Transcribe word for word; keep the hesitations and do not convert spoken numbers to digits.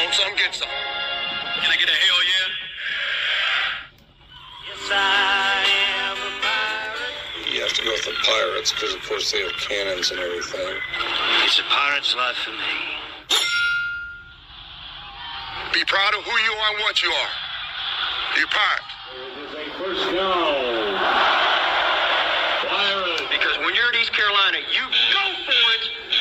Want some? Get some. Can I get a hell yeah? Yes, I am a pirate. You have to go with the pirates because, of course, they have cannons and everything. It's a pirate's life for me. Be proud of who you are and what you are. You're a pirate. It is a first down.